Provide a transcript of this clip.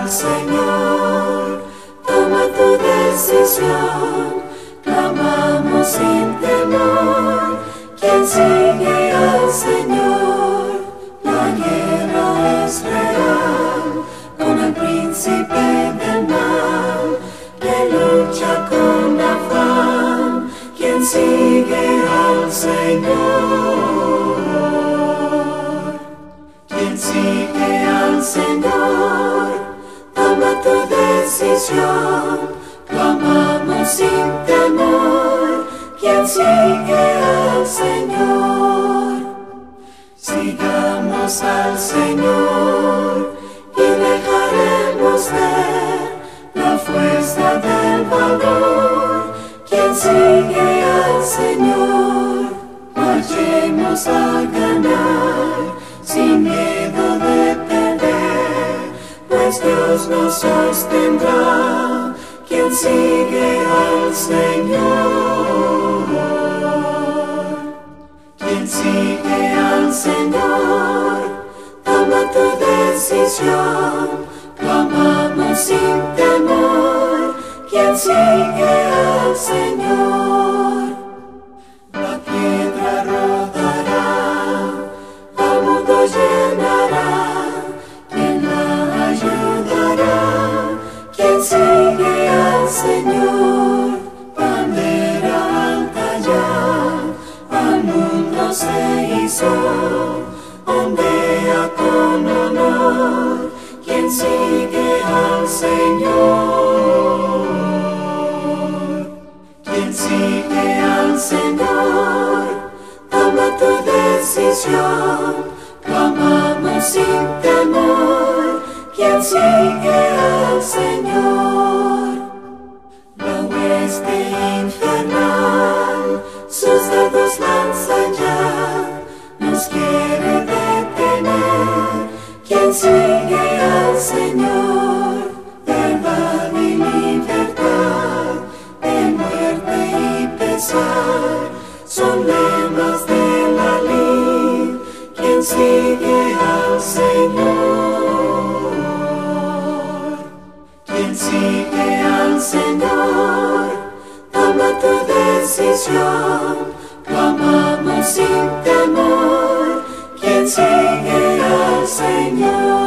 al Señor, toma tu decisión, clamamos sin temor. Quien sigue al Señor, la guerra es real, con el príncipe del mal, que lucha con afán. Quien sigue al Señor, quien sigue al Señor, toma tu decisión, clamamos sin temor. Quien sigue al Señor, sigamos al Señor y dejaremos ver la fuerza del valor. Quien sigue al Señor, marchemos a ganar sin miedo de perder, pues Dios nos sostendrá. Quien sigue al Señor, quien sigue al Señor, toma tu decisión, clamamos sin temor. Quien sigue al Señor, la piedra rodará, al mundo llenará. Quien la ayudará, quien sigue al Señor, bandera alta ya, al mundo se hizo, ondea con honor. Quien sigue al Señor, quien sigue al Señor, toma tu decisión, clamamos sin temor. Quien sigue al Señor, la hueste infernal sus dedos lanzan ya, nos quiere detener. Quien sigue al Señor, verdad y libertad, de muerte y pesar, son lemas de la lid. Quien sigue al Señor, quien sigue al Señor, toma tu decisión, clamamos sin temor. Quien sigue al Señor.